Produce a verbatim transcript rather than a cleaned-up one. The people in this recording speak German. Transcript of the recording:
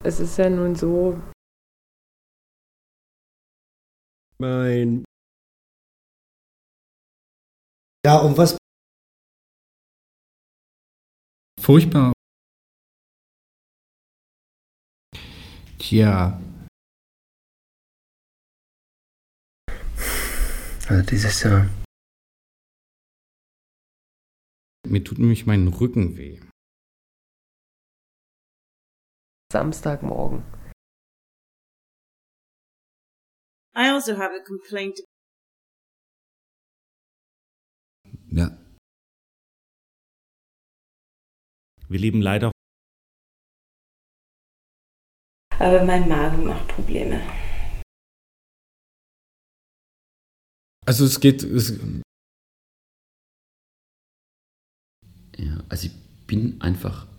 Es ist ja nun so. Mein. Ja, um was? Furchtbar. Tja. Also dieses Jahr. Mir tut nämlich mein Rücken weh. Samstagmorgen. I also have a complaint. Ja. Wir leben leider. Aber mein Magen macht Probleme. Also es geht. Es ja, also ich bin einfach